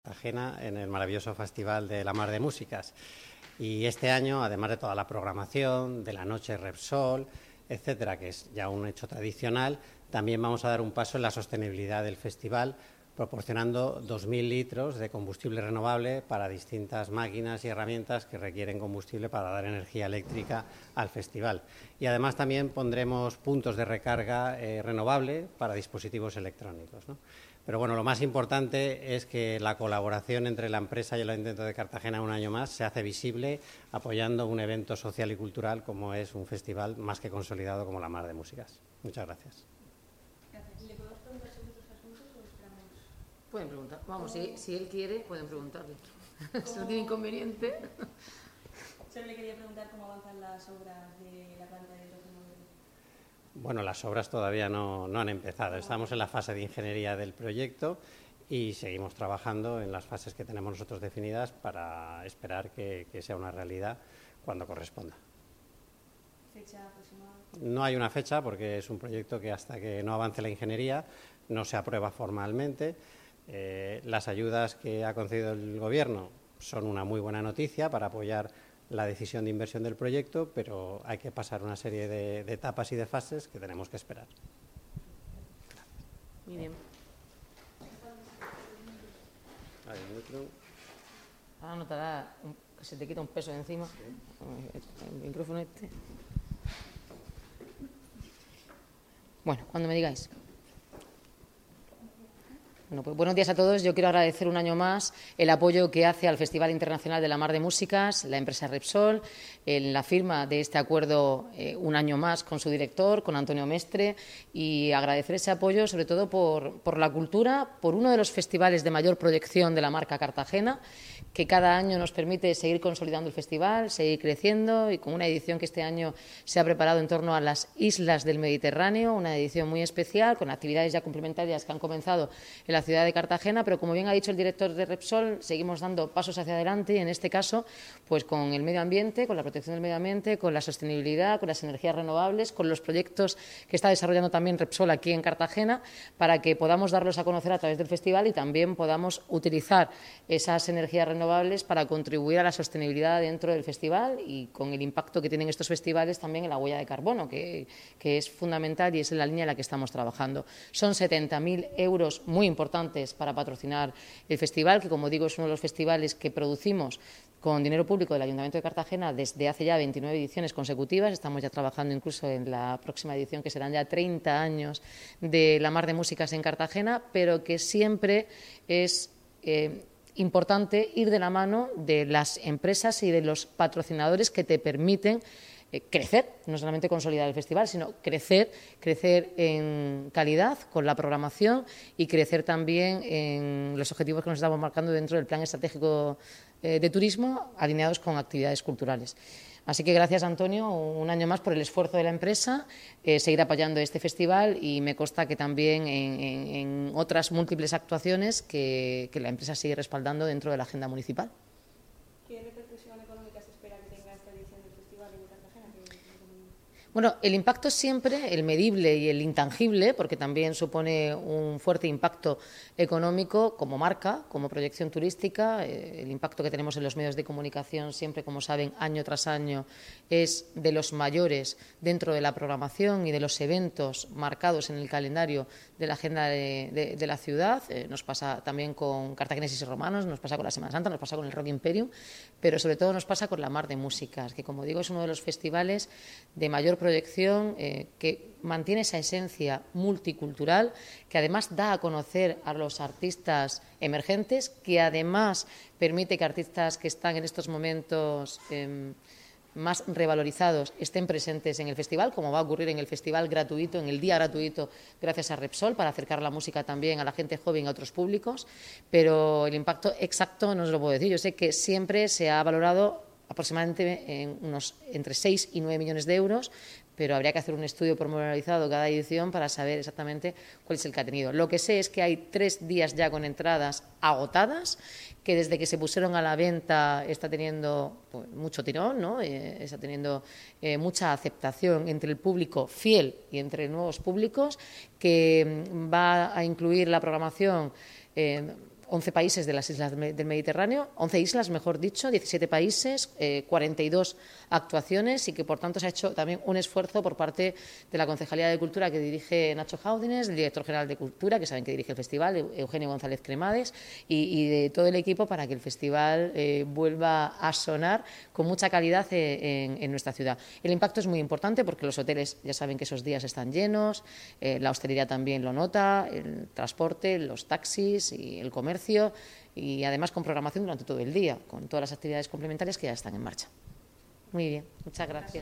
Cartagena en el maravilloso Festival de la Mar de Músicas. Y este año, además de toda la programación, de la noche Repsol, etcétera, que es ya un hecho tradicional, también vamos a dar un paso en la sostenibilidad del festival, proporcionando 2.000 litros de combustible renovable para distintas máquinas y herramientas que requieren combustible para dar energía eléctrica al festival. Y además también pondremos puntos de recarga renovable para dispositivos electrónicos, ¿no? Pero bueno, lo más importante es que la colaboración entre la empresa y el Ayuntamiento de Cartagena un año más se hace visible apoyando un evento social y cultural como es un festival más que consolidado como la Mar de Músicas. Muchas gracias. Gracias. ¿Le podemos preguntar sobre otros asuntos o esperamos? Pueden preguntar. Vamos, si él quiere, pueden preguntarle. Si no tiene inconveniente. Solo le quería preguntar cómo avanzan las obras de la planta de hidrógeno verde. Bueno, las obras todavía no han empezado. Estamos en la fase de ingeniería del proyecto y seguimos trabajando en las fases que tenemos nosotros definidas para esperar que sea una realidad cuando corresponda. ¿Fecha aproximada? No hay una fecha porque es un proyecto que hasta que no avance la ingeniería no se aprueba formalmente. Las ayudas que ha concedido el Gobierno son una muy buena noticia para apoyar la decisión de inversión del proyecto, pero hay que pasar una serie de etapas y de fases que tenemos que esperar. Muy bien. Ahora notará que se te quita un peso de encima. El micrófono este. Bueno, cuando me digáis. Bueno, pues buenos días a todos. Yo quiero agradecer un año más el apoyo que hace al Festival Internacional de la Mar de Músicas, la empresa Repsol, en la firma de este acuerdo un año más con su director, con Antonio Mestre, y agradecer ese apoyo sobre todo por la cultura, por uno de los festivales de mayor proyección de la marca Cartagena, que cada año nos permite seguir consolidando el festival, seguir creciendo y con una edición que este año se ha preparado en torno a las islas del Mediterráneo, una edición muy especial con actividades ya complementarias que han comenzado en la ciudad de Cartagena, pero como bien ha dicho el director de Repsol, seguimos dando pasos hacia adelante y en este caso pues con el medio ambiente, con la protección del medio ambiente, con la sostenibilidad, con las energías renovables, con los proyectos que está desarrollando también Repsol aquí en Cartagena para que podamos darlos a conocer a través del festival y también podamos utilizar esas energías renovables para contribuir a la sostenibilidad dentro del festival y con el impacto que tienen estos festivales también en la huella de carbono, que es fundamental y es en la línea en la que estamos trabajando. Son 70.000 euros muy importantes para patrocinar el festival, que como digo es uno de los festivales que producimos con dinero público del Ayuntamiento de Cartagena desde hace ya 29 ediciones consecutivas. Estamos ya trabajando incluso en la próxima edición, que serán ya 30 años de la Mar de Músicas en Cartagena, pero que siempre es importante ir de la mano de las empresas y de los patrocinadores que te permiten crecer, no solamente consolidar el festival, sino crecer en calidad con la programación y crecer también en los objetivos que nos estamos marcando dentro del Plan Estratégico de Turismo, alineados con actividades culturales. Así que gracias, Antonio, un año más por el esfuerzo de la empresa, seguir apoyando este festival y me consta que también en otras múltiples actuaciones que la empresa sigue respaldando dentro de la agenda municipal. ¿Qué repercusión económica se espera que tenga esta edición del festival en Cartagena? Bueno, el impacto siempre, el medible y el intangible, porque también supone un fuerte impacto económico como marca, como proyección turística. El impacto que tenemos en los medios de comunicación siempre, como saben, año tras año es de los mayores dentro de la programación y de los eventos marcados en el calendario de la agenda de la ciudad. Nos pasa también con Cartagineses y Romanos, nos pasa con la Semana Santa, nos pasa con el Rock Imperium, pero sobre todo nos pasa con la Mar de Músicas, que como digo es uno de los festivales de mayor proyección que mantiene esa esencia multicultural, que además da a conocer a los artistas emergentes, que además permite que artistas que están en estos momentos más revalorizados estén presentes en el festival, como va a ocurrir en el festival gratuito, en el día gratuito, gracias a Repsol, para acercar la música también a la gente joven y a otros públicos, pero el impacto exacto no os lo puedo decir. Yo sé que siempre se ha valorado aproximadamente en entre 6 y 9 millones de euros, pero habría que hacer un estudio pormenorizado cada edición para saber exactamente cuál es el que ha tenido. Lo que sé es que hay 3 días ya con entradas agotadas, que desde que se pusieron a la venta está teniendo pues, mucho tirón, ¿no? Está teniendo mucha aceptación entre el público fiel y entre nuevos públicos, que va a incluir la programación 11 países de las islas del Mediterráneo, 11 islas, mejor dicho, 17 países, 42 actuaciones y que, por tanto, se ha hecho también un esfuerzo por parte de la Concejalía de Cultura que dirige Nacho Jaudines, del director general de Cultura, que saben que dirige el festival, Eugenio González Cremades, y de todo el equipo para que el festival vuelva a sonar con mucha calidad en nuestra ciudad. El impacto es muy importante porque los hoteles ya saben que esos días están llenos, la hostelería también lo nota, el transporte, los taxis y el comercio, y además con programación durante todo el día, con todas las actividades complementarias que ya están en marcha. Muy bien, muchas gracias.